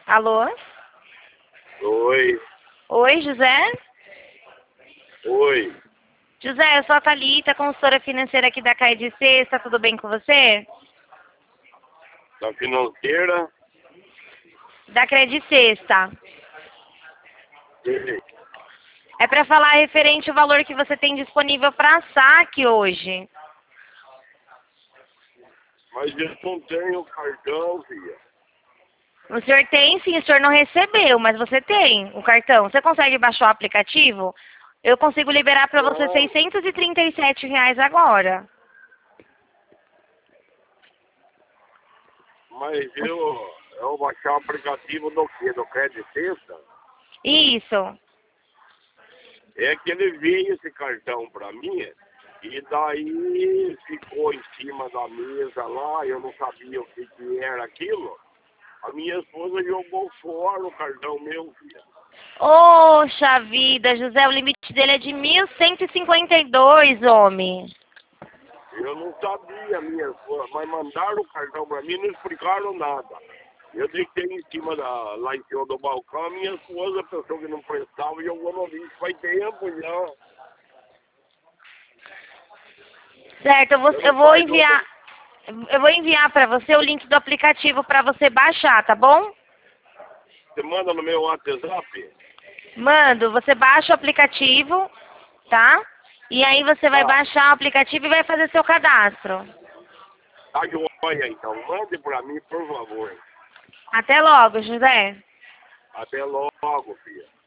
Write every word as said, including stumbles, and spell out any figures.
Alô? Oi. Oi, José? Oi. José, eu sou a Thalita, consultora financeira aqui da C A I de Sexta, tudo bem com você? Da financeira? Da C A I de Sexta. Sim. É para falar referente ao valor que você tem disponível para saque hoje. Mas eu não tenho cartão, filha. O senhor tem, sim, o senhor não recebeu, mas você tem o cartão. Você consegue baixar o aplicativo? Eu consigo liberar para você Não, seiscentos e trinta e sete reais agora. mas eu, eu baixar o aplicativo do quê? Do Crédito Sexta? Isso. É que ele veio esse cartão pra mim e daí ficou em cima da mesa lá, eu não sabia o que, que era aquilo. A minha esposa jogou fora o cartão meu, filha. Poxa vida, José, o limite dele é de mil cento e cinquenta e dois, homem. Eu não sabia, minha esposa, mas mandaram o cartão pra mim e não explicaram nada. Eu deixei em cima da, lá em cima do balcão, a minha esposa pensou que não prestava e jogou no lixo. Faz tempo já. Certo, eu vou, Eu eu não vou faz outra. enviar, eu vou enviar para você o link do aplicativo para você baixar, tá bom? Você manda no meu WhatsApp? Mando, você baixa o aplicativo, tá? E aí você vai Tá. baixar o aplicativo e vai fazer seu cadastro. Tá joia então. Mande pra mim, por favor. Até logo, José. Até logo, filha.